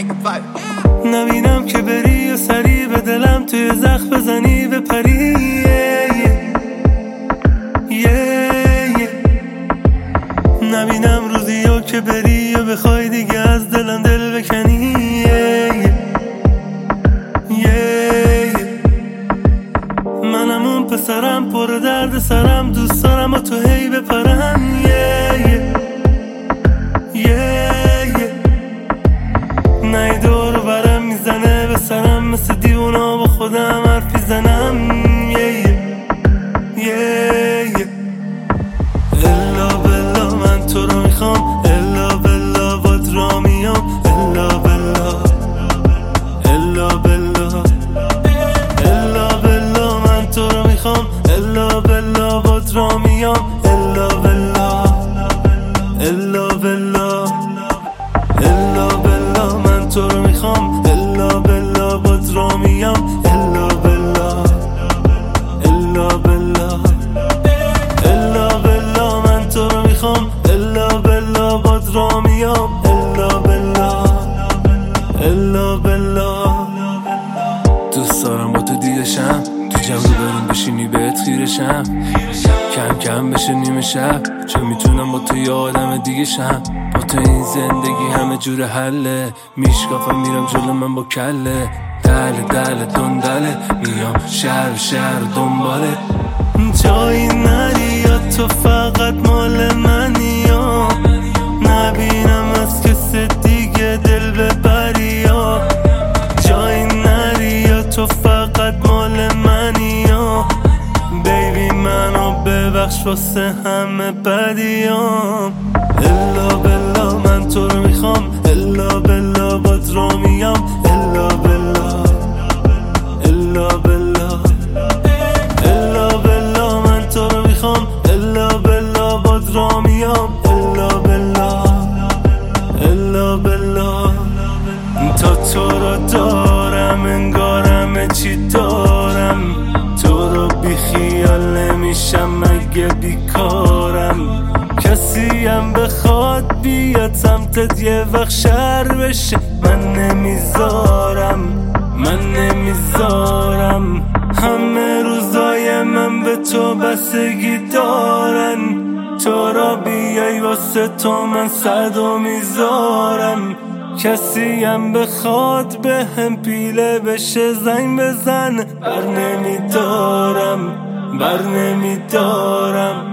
نبینم که بری و سری به دلم توی زخم بزنی به پری. نبینم روزی ها که بری و بخوای دیگه از دلم دل بکنی. منم اون پسرم پر درد سرم، دوست دارم و تو هی بپرم. نه دور برم میزنه به سرم، مثل دیونا با خودم حرفی زنم. الا بلا من تو رو میخوام، الا بلا باد را میام. الا بلا الا بلا الا بلا من تو رو میخوام، الا بلا باد را میام. الا بلا الا بلا الا بلا من تو رو میخوام، الا بلا باد را میام. الا بلا الا بلا الا بلا من تو رو میخوام، الا بلا باد را میام. الا بلا الا بلا دوست دارم با تو دیدشم، تو جمع رو بریم بشینی بهت خیرشم. کم کم بشه نیمه شب، چه میتونم با تو یه آدم دیگه شم. با تو این زندگی همه جور حله، میشکافم میرم جلو من با کله. دله دندله میام شهر شهر دنباله. جایی نری یا تو فقط مال منی، یا نبینم از کسی دیگه دل ببری. یا جایی نری یا تو فقط مال منی، یا بیبی منو ببخش واسه همه بدیام. الا بلا من تو رو میخوام، الا بلا باد را میام. الا بلا الا بلا الا بلا من تو رو میخوام، الا بلا باد را میام. الا بلا الا بلا تا تو رو دارم انگارم چی دارم، تو رو بی خیال نمیشم مگه بیکارم. کسی هم بخواد بیاد سمتت یه وقت شر بشه، من نمیذارم. همه روزای من به تو بستگی دارن، تو را بیای واسه تو من صدو میذارم. کسی هم بخواد به هم پیله بشه زنگ بزن، بر نمیدارم